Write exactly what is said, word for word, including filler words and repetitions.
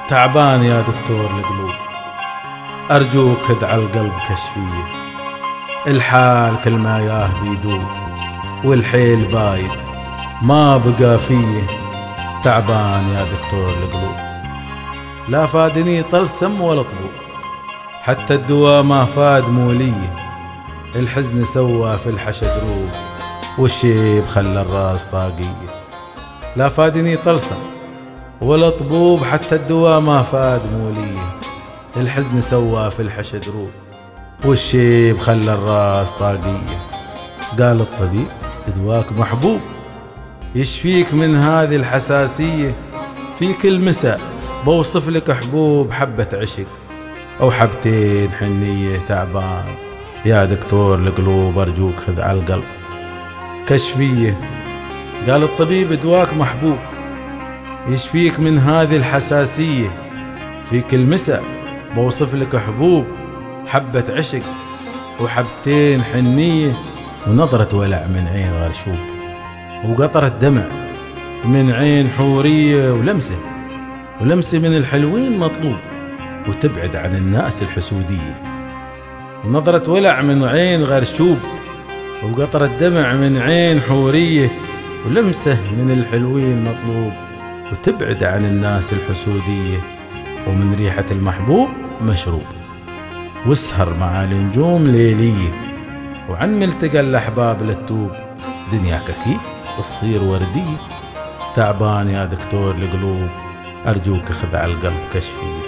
تعبان يا دكتور القلوب، أرجوك خذ على القلب كشفية. الحال كل ما ياه بيذوب والحيل بايد ما بقى فيه. تعبان يا دكتور القلوب، لا فادني طلسم ولا طبوب، حتى الدواء ما فاد موليه. الحزن سوى في الحشد روب والشيب خلى الراس طاقية. لا فادني طلسم ولا طبوب، حتى الدواء ما فاد موليه. الحزن سوى في الحشد روب والشيب خلى الراس طاقية. قال الطبيب دواك محبوب يشفيك من هذه الحساسية. في كل مساء بوصف لك حبوب، حبة عشق أو حبتين حنية. تعبان يا دكتور القلوب، أرجوك خذ على القلب كشفية. قال الطبيب دواك محبوب يشفيك من هذه الحساسية. في كل مساء بوصف لك حبوب، حبة عشق وحبتين حنية. ونظرة ولع من عين غرشوب وقطرة دمع من عين حورية. ولمسة ولمسة من الحلوين مطلوب وتبعد عن الناس الحسودية. ونظرة ولع من عين غرشوب وقطرة دمع من عين حورية. ولمسة من الحلوين مطلوب وتبعد عن الناس الحسودية. ومن ريحة المحبوب مشروب واسهر مع النجوم ليلية. وعن ملتقى الأحباب للتوب دنياك أكيد تصير وردية. تعبان يا دكتور القلوب، أرجوك خذ على القلب كشفي.